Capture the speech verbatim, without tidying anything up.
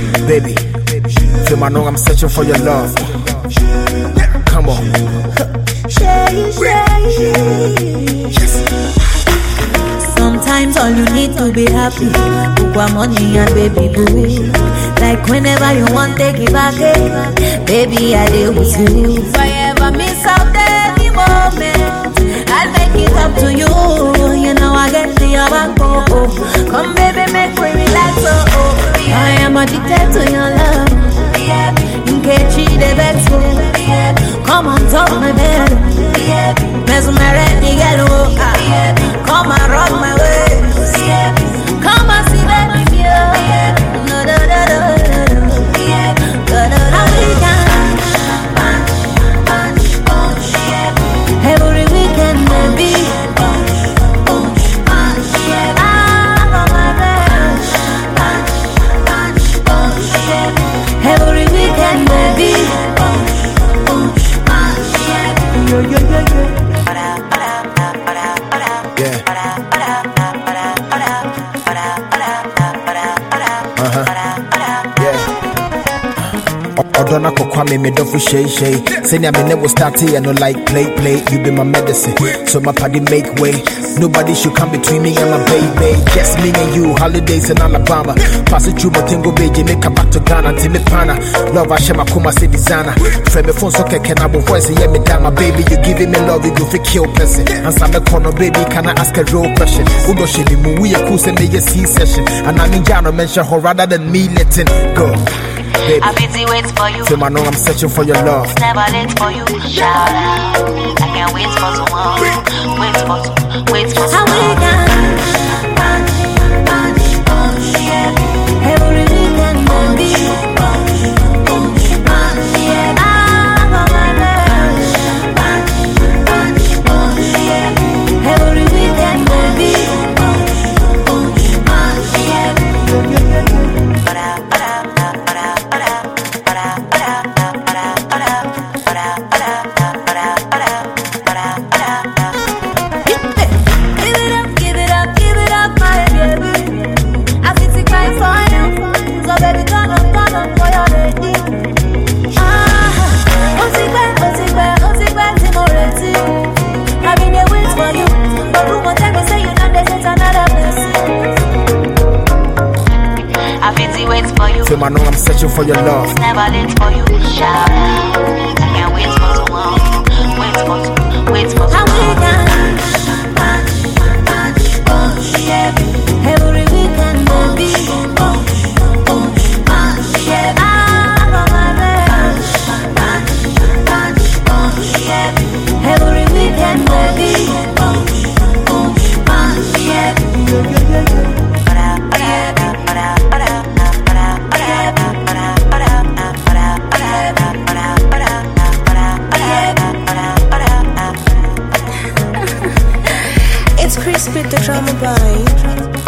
baby. Feel my know I'm searching for your love. Come on. Sometimes all you need to be happy, Ukwa money and baby boo. Like whenever you want, take it back, eh? Baby, I deal with you. If I ever miss out any moment, I'll make it up to you. You know I get the other go. Come baby, make me relax, oh, oh. I am addicted to your love. In case she the vex, come on top my bed. Mesmerize me, get over. Come and rock my waist. Come and see that feel. No, no, no, no, no, no. How we can every weekend, baby. Every weekend, baby. Yeah, yeah, yeah, yeah. Odona kokwame me do for shay shay. Send me never start here no like play play. You be my medicine, so my party make way. Nobody should come between me and my baby. Just me and you, holidays in Alabama. Pass it through Motengo Bay, Jamaica back to Ghana, Timmy Pana. Love I share my Kuma say designer. Frame me phone so can I voice yeah me down my baby. You giving me love, you go for kill person. And some corner baby, can I ask a real question? Udo she be mu we a cool say me a C session. And I mean Jano mention her rather than me letting go. Baby, I'm busy waiting for you. Feel my know I'm searching for your love. It's never late for you. Shout out. I can't wait for tomorrow. Wait for tomorrow. Wait for tomorrow. Every weekend, baby. Every weekend, baby. Feel my know I'm searching for your love. It's never late for you. Shout out. I can't wait for tomorrow. Wait for tomorrow. Wait for tomorrow. Every weekend, baby. Every weekend, baby. It's Crispy the drama by